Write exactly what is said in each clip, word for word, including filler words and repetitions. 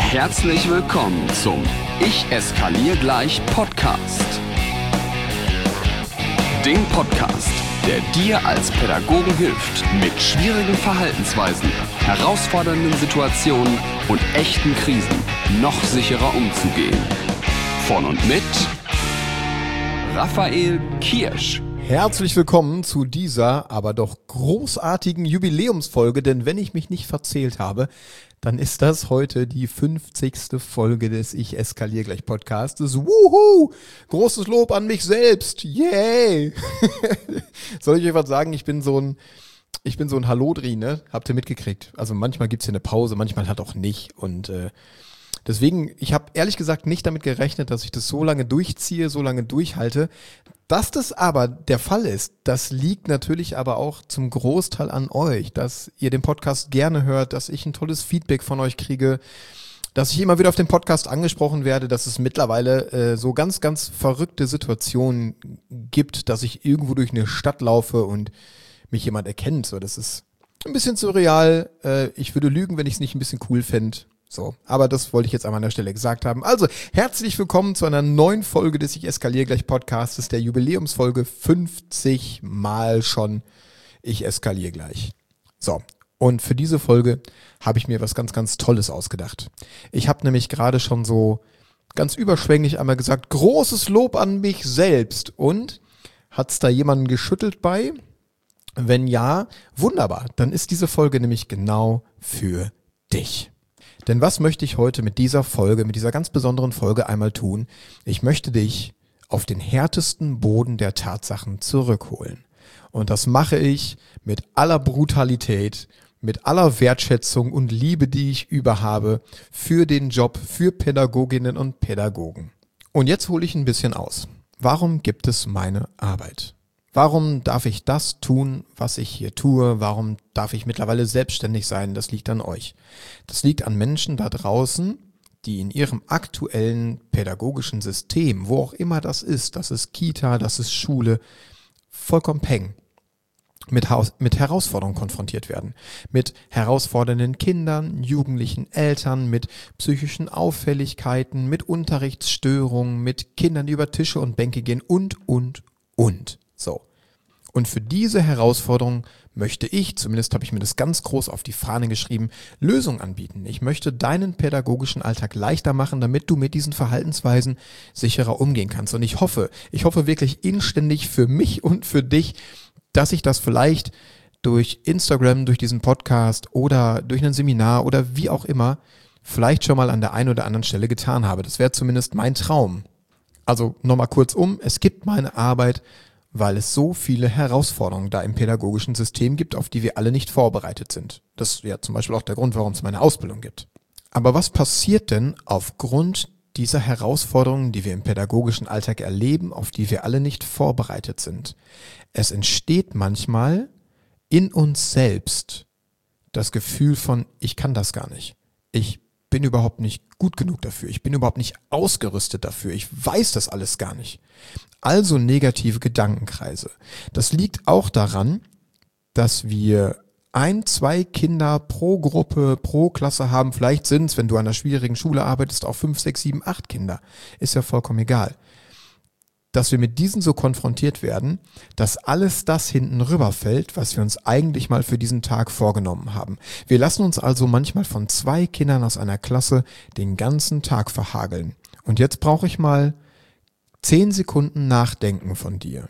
Herzlich willkommen zum Ich eskaliere gleich Podcast. Dem Podcast, der dir als Pädagogen hilft, mit schwierigen Verhaltensweisen, herausfordernden Situationen und echten Krisen noch sicherer umzugehen. Von und mit Raphael Kirsch. Herzlich willkommen zu dieser, aber doch großartigen Jubiläumsfolge, denn wenn ich mich nicht verzählt habe, dann ist das heute die fünfzigste Folge des Ich eskaliere gleich Podcastes. Wuhu! Großes Lob an mich selbst. Yay! Soll ich euch was sagen? Ich bin so ein, ich bin so ein Hallodri, ne? Habt ihr mitgekriegt? Also manchmal gibt's hier eine Pause, manchmal halt auch nicht und äh, deswegen, ich habe ehrlich gesagt nicht damit gerechnet, dass ich das so lange durchziehe, so lange durchhalte. Dass das aber der Fall ist, das liegt natürlich aber auch zum Großteil an euch, dass ihr den Podcast gerne hört, dass ich ein tolles Feedback von euch kriege, dass ich immer wieder auf den Podcast angesprochen werde, dass es mittlerweile äh, so ganz, ganz verrückte Situationen gibt, dass ich irgendwo durch eine Stadt laufe und mich jemand erkennt. So, das ist ein bisschen surreal. Äh, ich würde lügen, wenn ich es nicht ein bisschen cool fände. So, aber das wollte ich jetzt einmal an der Stelle gesagt haben. Also, herzlich willkommen zu einer neuen Folge des Ich eskaliere gleich Podcastes, der Jubiläumsfolge fünfzig Mal schon Ich eskaliere gleich. So, und für diese Folge habe ich mir was ganz, ganz Tolles ausgedacht. Ich habe nämlich gerade schon so ganz überschwänglich einmal gesagt, großes Lob an mich selbst. Und hat's da jemanden geschüttelt bei? Wenn ja, wunderbar. Dann ist diese Folge nämlich genau für dich. Denn was möchte ich heute mit dieser Folge, mit dieser ganz besonderen Folge einmal tun? Ich möchte dich auf den härtesten Boden der Tatsachen zurückholen. Und das mache ich mit aller Brutalität, mit aller Wertschätzung und Liebe, die ich überhabe für den Job, für Pädagoginnen und Pädagogen. Und jetzt hole ich ein bisschen aus. Warum gibt es meine Arbeit? Warum darf ich das tun, was ich hier tue? Warum darf ich mittlerweile selbstständig sein? Das liegt an euch. Das liegt an Menschen da draußen, die in ihrem aktuellen pädagogischen System, wo auch immer das ist, das ist Kita, das ist Schule, vollkommen peng, mit, Haus- mit Herausforderungen konfrontiert werden. Mit herausfordernden Kindern, jugendlichen Eltern, mit psychischen Auffälligkeiten, mit Unterrichtsstörungen, mit Kindern, die über Tische und Bänke gehen und, und, und. So. Und für diese Herausforderung möchte ich, zumindest habe ich mir das ganz groß auf die Fahne geschrieben, Lösungen anbieten. Ich möchte deinen pädagogischen Alltag leichter machen, damit du mit diesen Verhaltensweisen sicherer umgehen kannst. Und ich hoffe, ich hoffe wirklich inständig für mich und für dich, dass ich das vielleicht durch Instagram, durch diesen Podcast oder durch ein Seminar oder wie auch immer vielleicht schon mal an der einen oder anderen Stelle getan habe. Das wäre zumindest mein Traum. Also nochmal kurz um, es gibt meine Arbeit, weil es so viele Herausforderungen da im pädagogischen System gibt, auf die wir alle nicht vorbereitet sind. Das wäre zum Beispiel auch der Grund, warum es meine Ausbildung gibt. Aber was passiert denn aufgrund dieser Herausforderungen, die wir im pädagogischen Alltag erleben, auf die wir alle nicht vorbereitet sind? Es entsteht manchmal in uns selbst das Gefühl von, ich kann das gar nicht. Ich bin überhaupt nicht gut genug dafür. Ich bin überhaupt nicht ausgerüstet dafür. Ich weiß das alles gar nicht. Also negative Gedankenkreise. Das liegt auch daran, dass wir ein, zwei Kinder pro Gruppe, pro Klasse haben. Vielleicht sind es, wenn du an einer schwierigen Schule arbeitest, auch fünf, sechs, sieben, acht Kinder. Ist ja vollkommen egal. Dass wir mit diesen so konfrontiert werden, dass alles das hinten rüberfällt, was wir uns eigentlich mal für diesen Tag vorgenommen haben. Wir lassen uns also manchmal von zwei Kindern aus einer Klasse den ganzen Tag verhageln. Und jetzt brauche ich mal zehn Sekunden Nachdenken von dir.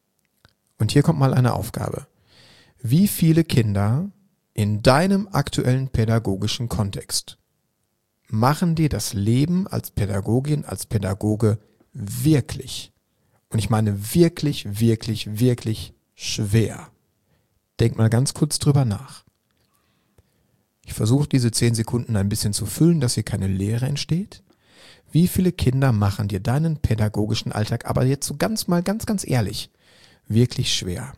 Und hier kommt mal eine Aufgabe. Wie viele Kinder in deinem aktuellen pädagogischen Kontext machen dir das Leben als Pädagogin, als Pädagoge wirklich, und ich meine wirklich, wirklich, wirklich schwer? Denk mal ganz kurz drüber nach. Ich versuche diese zehn Sekunden ein bisschen zu füllen, dass hier keine Leere entsteht. Wie viele Kinder machen dir deinen pädagogischen Alltag, aber jetzt so ganz mal, ganz, ganz ehrlich, wirklich schwer?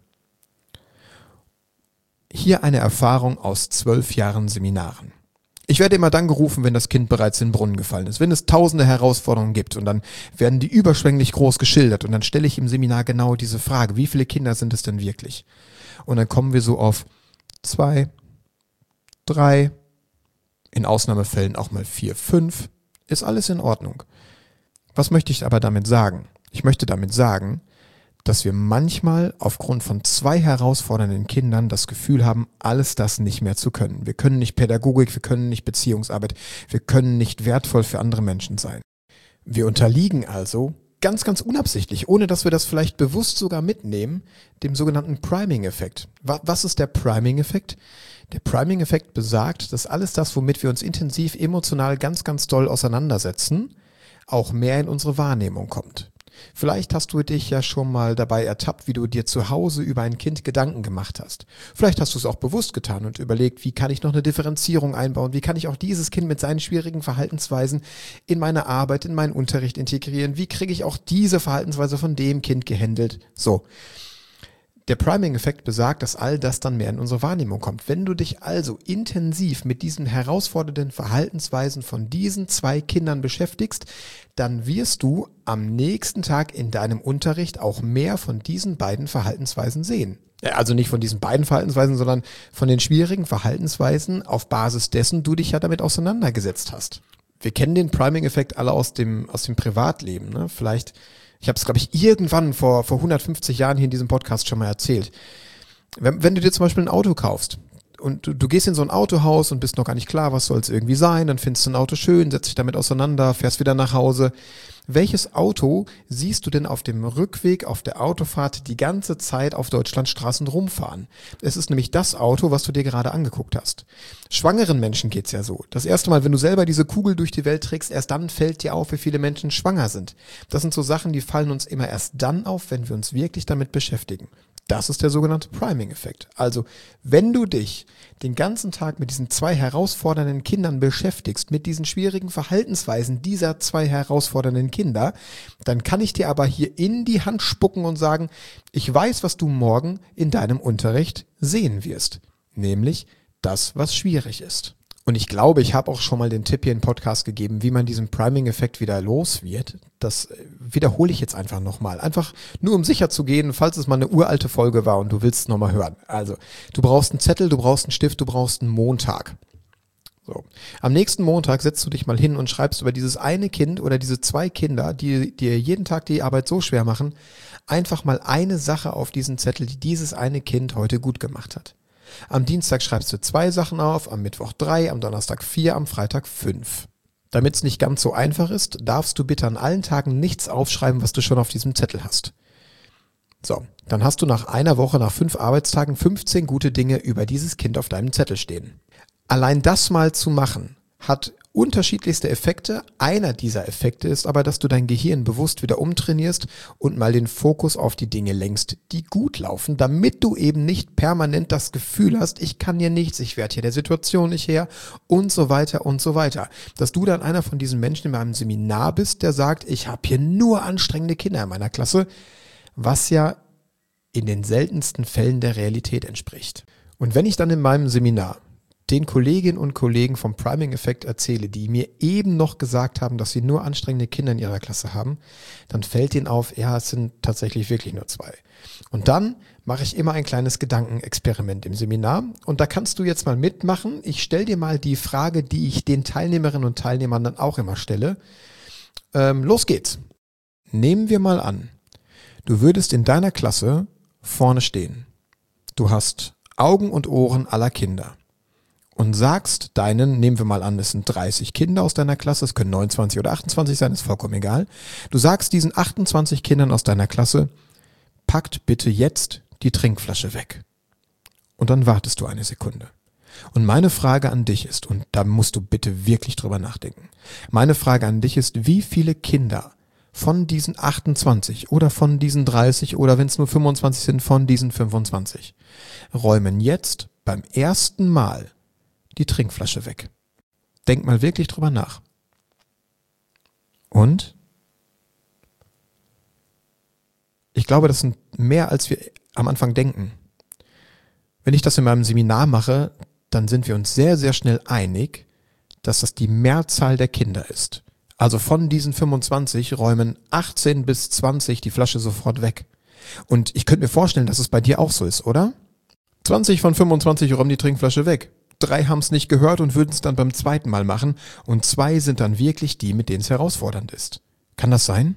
Hier eine Erfahrung aus zwölf Jahren Seminaren. Ich werde immer dann gerufen, wenn das Kind bereits in den Brunnen gefallen ist, wenn es tausende Herausforderungen gibt und dann werden die überschwänglich groß geschildert und dann stelle ich im Seminar genau diese Frage, wie viele Kinder sind es denn wirklich? Und dann kommen wir so auf zwei, drei, in Ausnahmefällen auch mal vier, fünf, ist alles in Ordnung. Was möchte ich aber damit sagen? Ich möchte damit sagen, dass wir manchmal aufgrund von zwei herausfordernden Kindern das Gefühl haben, alles das nicht mehr zu können. Wir können nicht Pädagogik, wir können nicht Beziehungsarbeit, wir können nicht wertvoll für andere Menschen sein. Wir unterliegen also ganz, ganz unabsichtlich, ohne dass wir das vielleicht bewusst sogar mitnehmen, dem sogenannten Priming-Effekt. Was ist der Priming-Effekt? Der Priming-Effekt besagt, dass alles das, womit wir uns intensiv emotional ganz, ganz doll auseinandersetzen, auch mehr in unsere Wahrnehmung kommt. Vielleicht hast du dich ja schon mal dabei ertappt, wie du dir zu Hause über ein Kind Gedanken gemacht hast. Vielleicht hast du es auch bewusst getan und überlegt, wie kann ich noch eine Differenzierung einbauen, wie kann ich auch dieses Kind mit seinen schwierigen Verhaltensweisen in meine Arbeit, in meinen Unterricht integrieren, wie kriege ich auch diese Verhaltensweise von dem Kind gehandelt. So. Der Priming-Effekt besagt, dass all das dann mehr in unsere Wahrnehmung kommt. Wenn du dich also intensiv mit diesen herausfordernden Verhaltensweisen von diesen zwei Kindern beschäftigst, dann wirst du am nächsten Tag in deinem Unterricht auch mehr von diesen beiden Verhaltensweisen sehen. Also nicht von diesen beiden Verhaltensweisen, sondern von den schwierigen Verhaltensweisen, auf Basis dessen du dich ja damit auseinandergesetzt hast. Wir kennen den Priming-Effekt alle aus dem, aus dem Privatleben, ne? Vielleicht Ich habe es, glaube ich, irgendwann vor, vor hundertfünfzig Jahren hier in diesem Podcast schon mal erzählt. Wenn, wenn du dir zum Beispiel ein Auto kaufst und du, du gehst in so ein Autohaus und bist noch gar nicht klar, was soll es irgendwie sein, dann findest du ein Auto schön, setzt dich damit auseinander, fährst wieder nach Hause. Welches Auto siehst du denn auf dem Rückweg, auf der Autofahrt die ganze Zeit auf Deutschlandstraßen rumfahren? Es ist nämlich das Auto, was du dir gerade angeguckt hast. Schwangeren Menschen geht's ja so. Das erste Mal, wenn du selber diese Kugel durch die Welt trägst, erst dann fällt dir auf, wie viele Menschen schwanger sind. Das sind so Sachen, die fallen uns immer erst dann auf, wenn wir uns wirklich damit beschäftigen. Das ist der sogenannte Priming-Effekt. Also, wenn du dich den ganzen Tag mit diesen zwei herausfordernden Kindern beschäftigst, mit diesen schwierigen Verhaltensweisen dieser zwei herausfordernden Kinder, dann kann ich dir aber hier in die Hand spucken und sagen, ich weiß, was du morgen in deinem Unterricht sehen wirst. Nämlich das, was schwierig ist. Und ich glaube, ich habe auch schon mal den Tipp hier im Podcast gegeben, wie man diesen Priming-Effekt wieder los wird. Das wiederhole ich jetzt einfach nochmal. Einfach nur, um sicher zu gehen, falls es mal eine uralte Folge war und du willst es nochmal hören. Also, du brauchst einen Zettel, du brauchst einen Stift, du brauchst einen Montag. So. Am nächsten Montag setzt du dich mal hin und schreibst über dieses eine Kind oder diese zwei Kinder, die dir jeden Tag die Arbeit so schwer machen, einfach mal eine Sache auf diesen Zettel, die dieses eine Kind heute gut gemacht hat. Am Dienstag schreibst du zwei Sachen auf, am Mittwoch drei, am Donnerstag vier, am Freitag fünf. Damit es nicht ganz so einfach ist, darfst du bitte an allen Tagen nichts aufschreiben, was du schon auf diesem Zettel hast. So, dann hast du nach einer Woche, nach fünf Arbeitstagen fünfzehn gute Dinge über dieses Kind auf deinem Zettel stehen. Allein das mal zu machen, hat unterschiedlichste Effekte. Einer dieser Effekte ist aber, dass du dein Gehirn bewusst wieder umtrainierst und mal den Fokus auf die Dinge lenkst, die gut laufen, damit du eben nicht permanent das Gefühl hast, ich kann hier nichts, ich werde hier der Situation nicht her und so weiter und so weiter. Dass du dann einer von diesen Menschen in meinem Seminar bist, der sagt, ich habe hier nur anstrengende Kinder in meiner Klasse, was ja in den seltensten Fällen der Realität entspricht. Und wenn ich dann in meinem Seminar den Kolleginnen und Kollegen vom Priming-Effekt erzähle, die mir eben noch gesagt haben, dass sie nur anstrengende Kinder in ihrer Klasse haben, dann fällt denen auf, ja, es sind tatsächlich wirklich nur zwei. Und dann mache ich immer ein kleines Gedankenexperiment im Seminar und da kannst du jetzt mal mitmachen. Ich stelle dir mal die Frage, die ich den Teilnehmerinnen und Teilnehmern dann auch immer stelle. Ähm, los geht's. Nehmen wir mal an, du würdest in deiner Klasse vorne stehen. Du hast Augen und Ohren aller Kinder. Und sagst deinen, nehmen wir mal an, es sind dreißig Kinder aus deiner Klasse, es können neunundzwanzig oder achtundzwanzig sein, ist vollkommen egal. Du sagst diesen achtundzwanzig Kindern aus deiner Klasse, packt bitte jetzt die Trinkflasche weg. Und dann wartest du eine Sekunde. Und meine Frage an dich ist, und da musst du bitte wirklich drüber nachdenken, meine Frage an dich ist, wie viele Kinder von diesen achtundzwanzig oder von diesen dreißig oder wenn es nur fünfundzwanzig sind, von diesen fünfundzwanzig räumen jetzt beim ersten Mal die Trinkflasche weg. Denk mal wirklich drüber nach. Und? Ich glaube, das sind mehr, als wir am Anfang denken. Wenn ich das in meinem Seminar mache, dann sind wir uns sehr, sehr schnell einig, dass das die Mehrzahl der Kinder ist. Also von diesen fünfundzwanzig räumen achtzehn bis zwanzig die Flasche sofort weg. Und ich könnte mir vorstellen, dass es bei dir auch so ist, oder? zwanzig von fünfundzwanzig räumen die Trinkflasche weg. drei haben es nicht gehört und würden es dann beim zweiten Mal machen und zwei sind dann wirklich die, mit denen es herausfordernd ist. Kann das sein?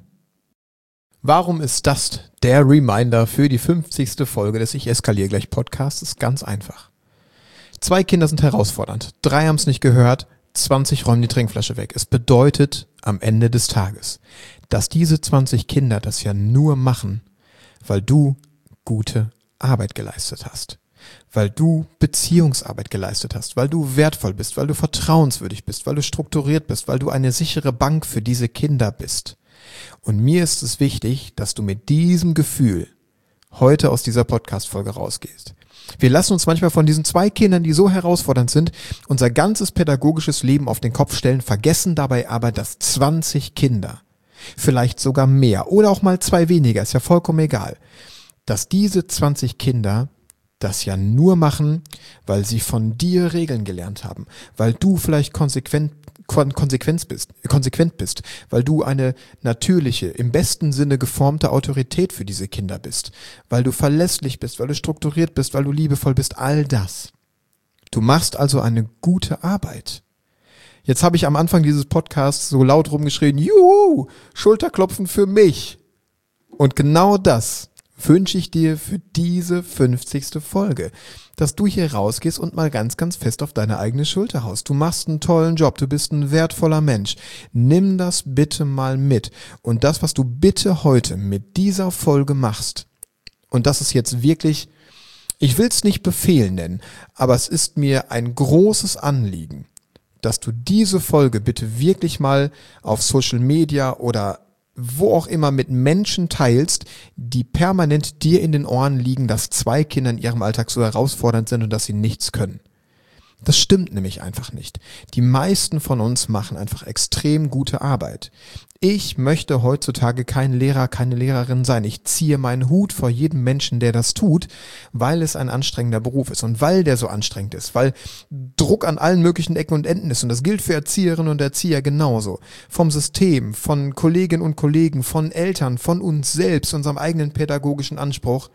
Warum ist das der Reminder für die fünfzigste Folge des Ich eskaliere gleich Podcasts? Ist ganz einfach. Zwei Kinder sind herausfordernd, drei haben es nicht gehört, zwanzig räumen die Trinkflasche weg. Es bedeutet am Ende des Tages, dass diese zwanzig Kinder das ja nur machen, weil du gute Arbeit geleistet hast. Weil du Beziehungsarbeit geleistet hast, weil du wertvoll bist, weil du vertrauenswürdig bist, weil du strukturiert bist, weil du eine sichere Bank für diese Kinder bist. Und mir ist es wichtig, dass du mit diesem Gefühl heute aus dieser Podcast-Folge rausgehst. Wir lassen uns manchmal von diesen zwei Kindern, die so herausfordernd sind, unser ganzes pädagogisches Leben auf den Kopf stellen, vergessen dabei aber, dass zwanzig Kinder, vielleicht sogar mehr oder auch mal zwei weniger, ist ja vollkommen egal, dass diese zwanzig Kinder das ja nur machen, weil sie von dir Regeln gelernt haben, weil du vielleicht konsequent, konsequent bist, konsequent bist, weil du eine natürliche, im besten Sinne geformte Autorität für diese Kinder bist, weil du verlässlich bist, weil du strukturiert bist, weil du liebevoll bist, all das. Du machst also eine gute Arbeit. Jetzt habe ich am Anfang dieses Podcasts so laut rumgeschrien, juhu, Schulterklopfen für mich. Und genau das wünsche ich dir für diese fünfzigste Folge, dass du hier rausgehst und mal ganz, ganz fest auf deine eigene Schulter haust. Du machst einen tollen Job, du bist ein wertvoller Mensch. Nimm das bitte mal mit. Und das, was du bitte heute mit dieser Folge machst, und das ist jetzt wirklich, ich will es nicht Befehl nennen, aber es ist mir ein großes Anliegen, dass du diese Folge bitte wirklich mal auf Social Media oder wo auch immer mit Menschen teilst, die permanent dir in den Ohren liegen, dass zwei Kinder in ihrem Alltag so herausfordernd sind und dass sie nichts können. Das stimmt nämlich einfach nicht. Die meisten von uns machen einfach extrem gute Arbeit. Ich möchte heutzutage kein Lehrer, keine Lehrerin sein. Ich ziehe meinen Hut vor jedem Menschen, der das tut, weil es ein anstrengender Beruf ist und weil der so anstrengend ist, weil Druck an allen möglichen Ecken und Enden ist und das gilt für Erzieherinnen und Erzieher genauso. Vom System, von Kolleginnen und Kollegen, von Eltern, von uns selbst, unserem eigenen pädagogischen Anspruch.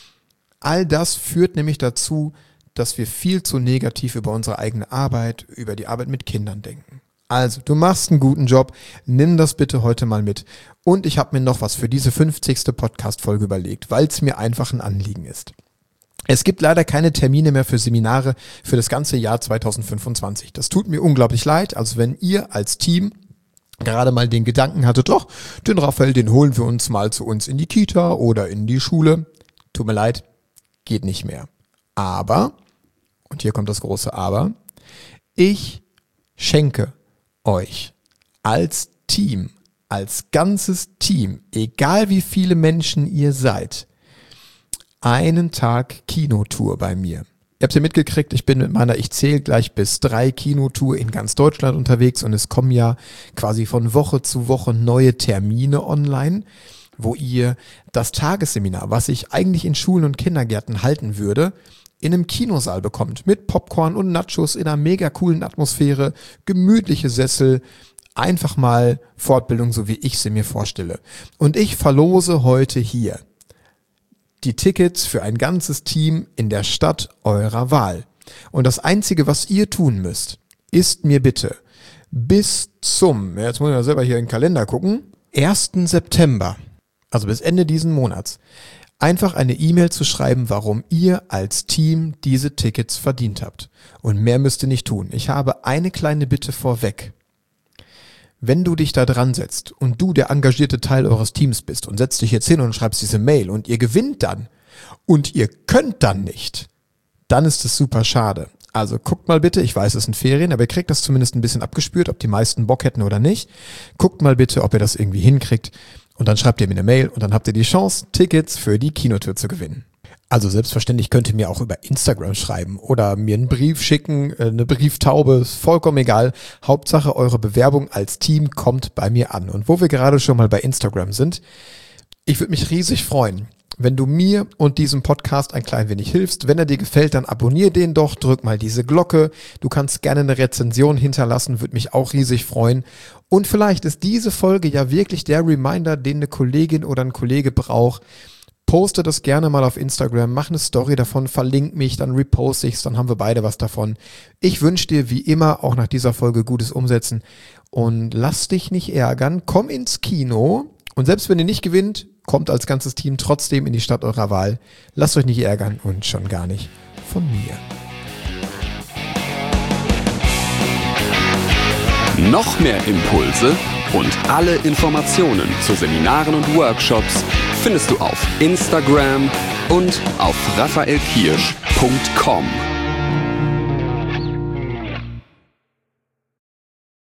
All das führt nämlich dazu, dass wir viel zu negativ über unsere eigene Arbeit, über die Arbeit mit Kindern denken. Also, du machst einen guten Job, nimm das bitte heute mal mit. Und ich habe mir noch was für diese fünfzigste Podcast-Folge überlegt, weil es mir einfach ein Anliegen ist. Es gibt leider keine Termine mehr für Seminare für das ganze Jahr zweitausendfünfundzwanzig. Das tut mir unglaublich leid. Also wenn ihr als Team gerade mal den Gedanken hattet, doch, den Raphael, den holen wir uns mal zu uns in die Kita oder in die Schule. Tut mir leid, geht nicht mehr. Aber, und hier kommt das große Aber, ich schenke euch als Team, als ganzes Team, egal wie viele Menschen ihr seid, einen Tag Kinotour bei mir. Ihr habt ja mitgekriegt, ich bin mit meiner Ich zähle gleich bis drei Kinotour in ganz Deutschland unterwegs und es kommen ja quasi von Woche zu Woche neue Termine online, wo ihr das Tagesseminar, was ich eigentlich in Schulen und Kindergärten halten würde, in einem Kinosaal bekommt, mit Popcorn und Nachos in einer mega coolen Atmosphäre, gemütliche Sessel, einfach mal Fortbildung, so wie ich sie mir vorstelle. Und ich verlose heute hier die Tickets für ein ganzes Team in der Stadt eurer Wahl. Und das Einzige, was ihr tun müsst, ist mir bitte bis zum, jetzt muss ich mal selber hier in den Kalender gucken, ersten September, also bis Ende diesen Monats, einfach eine E-Mail zu schreiben, warum ihr als Team diese Tickets verdient habt. Und mehr müsst ihr nicht tun. Ich habe eine kleine Bitte vorweg. Wenn du dich da dran setzt und du der engagierte Teil eures Teams bist und setzt dich jetzt hin und schreibst diese Mail und ihr gewinnt dann und ihr könnt dann nicht, dann ist es super schade. Also guckt mal bitte, ich weiß, es sind Ferien, aber ihr kriegt das zumindest ein bisschen abgespürt, ob die meisten Bock hätten oder nicht. Guckt mal bitte, ob ihr das irgendwie hinkriegt. Und dann schreibt ihr mir eine Mail und dann habt ihr die Chance, Tickets für die Kinotour zu gewinnen. Also selbstverständlich könnt ihr mir auch über Instagram schreiben oder mir einen Brief schicken, eine Brieftaube, ist vollkommen egal. Hauptsache eure Bewerbung als Team kommt bei mir an. Und wo wir gerade schon mal bei Instagram sind, ich würde mich riesig freuen, wenn du mir und diesem Podcast ein klein wenig hilfst. Wenn er dir gefällt, dann abonnier den doch, drück mal diese Glocke. Du kannst gerne eine Rezension hinterlassen, würde mich auch riesig freuen. Und vielleicht ist diese Folge ja wirklich der Reminder, den eine Kollegin oder ein Kollege braucht. poste das gerne mal auf Instagram, mach eine Story davon, verlink mich, dann reposte ich's, dann haben wir beide was davon. Ich wünsche dir wie immer auch nach dieser Folge gutes Umsetzen und lass dich nicht ärgern, komm ins Kino und selbst wenn ihr nicht gewinnt, kommt als ganzes Team trotzdem in die Stadt eurer Wahl. Lasst euch nicht ärgern und schon gar nicht von mir. Noch mehr Impulse und alle Informationen zu Seminaren und Workshops findest du auf Instagram und auf raphaelkirsch punkt com.